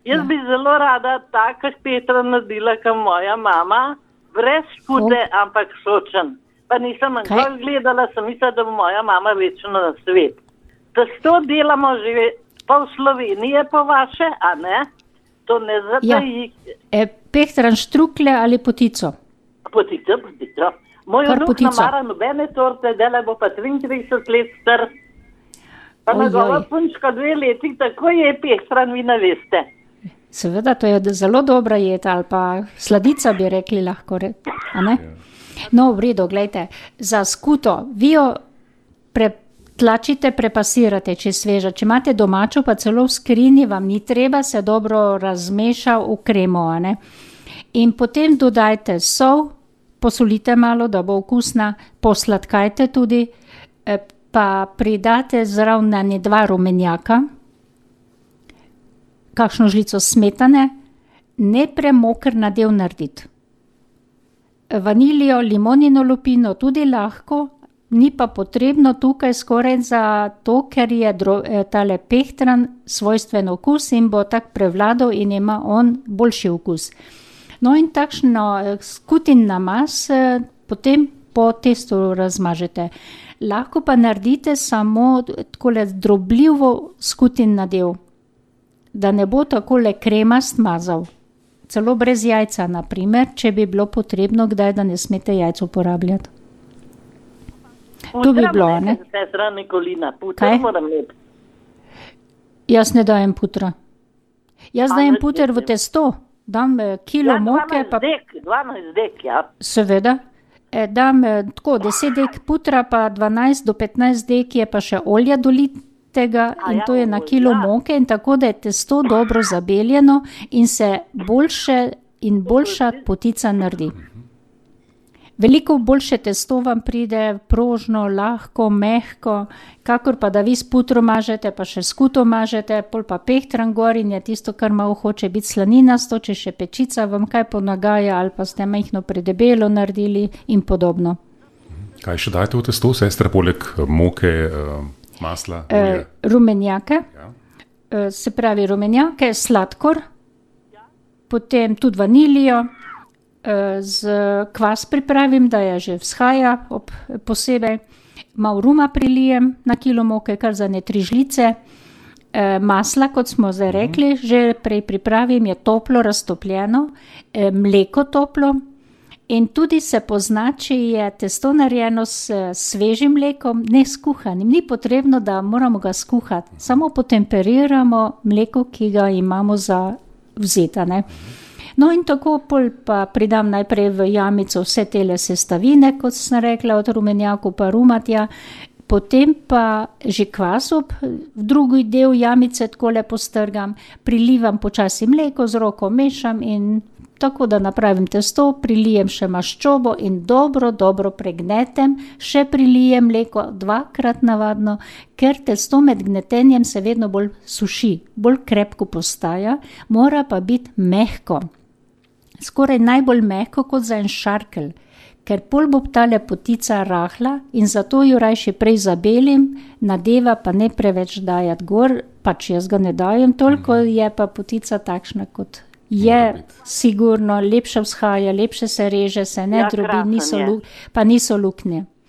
Jaz bi zelo rada taka Petra naredila, kot moja mama, brez skute, ampak sočen. Pa nisem nikoli gledala, sem mislila, da bo moja mama večno na svet. Testo delamo že pol Slovenije po vaše, a ne? To ne zataji. Pehtran štrukle ali potico? Potico. Moj vnuk namara nobene torte, dela bo pa 33 let star. Pa njegova punčka 2 leti, tako je Pehtran, vi ne veste. Seveda, to je zelo dobra jed, ali pa sladica bi rekli lahko, a ne? No, v redu, gledajte, za skuto, vi jo tlačite, prepasirate, če je sveža. Če imate domačo, pa celo v skrini, vam ni treba, se dobro razmeša v kremo, a ne? In potem dodajte sol, posolite malo, da bo okusna, posladkajte tudi, pa pridate zraven 2 rumenjaka, kakšno žlico smetane, ne premokr nadev narediti. Vanilijo, limonino lupino tudi lahko, ni pa potrebno tukaj skoraj za to, ker je tale pehtran svojstven okus in bo tak prevladal in ima on boljši okus. No in takšno skutin namaz potem po testu razmažete. Lahko pa naredite samo takole drobljivo skutin nadev, da ne bo takole kremast mazal. Celo brez jajca, na primer, če bi bilo potrebno kdaj, da ne smete jajc uporabljati. To bi bilo, ne? Kaj? Jaz ne dajem putra. Jaz dajem puter v testo, dam kilo moke. 12 dek, ja. Seveda. Dam tako 10 dek putra, pa 12 do 15 dek je pa še olja dolitega in to je na kilo moke in tako, da je testo dobro zabeljeno in se boljša potica naredi. Veliko boljše testo vam pride, prožno, lahko, mehko, kakor pa da vi s putro mažete, pa še skuto mažete, pol pa pehtran gor in je tisto, kar malo hoče biti slaninasto, če še pečica vam kaj ponagaja ali pa ste majhno predebelo naredili in podobno. Kaj še dajte v testo, sestra, poleg moke, masla, olja? Rumenjake, se pravi rumenjake, sladkor, potem tudi vanilijo, z kvas pripravim, da je že vzhaja posebej, malo ruma prilijem na kilo moke, kar za 3 žlice, masla, kot smo zdaj rekli, že prej pripravim, je toplo raztopljeno, mleko toplo in tudi se pozna, če je testo narejeno s svežim mlekom, ne skuhanim. Ni potrebno, da moramo ga skuhati, samo potemperiramo mleko, ki ga imamo za vzeta, ne. No in tako pol pa pridam najprej v jamico vse tele sestavine, kot sem rekla, od rumenjaku pa rumatja, potem pa že kvasop, v drugi del jamice takole postrgam, prilivam počasi mleko, z roko mešam in tako, da napravim testo, prilijem še maščobo in dobro pregnetem, še prilijem mleko 2-krat navadno, ker testo med gnetenjem se vedno bolj suši, bolj krepko postaja, mora pa biti mehko. Skoraj najbolj mehko kot za en šarkelj, ker pol bo tale potica rahla in zato jo rajši prej zabelim, nadeva pa ne preveč dajati gor, pač jaz ga ne dajem toliko, je pa potica takšna kot je, sigurno, lepše vzhaja, lepše se reže, se ne drobi, pa niso luknje.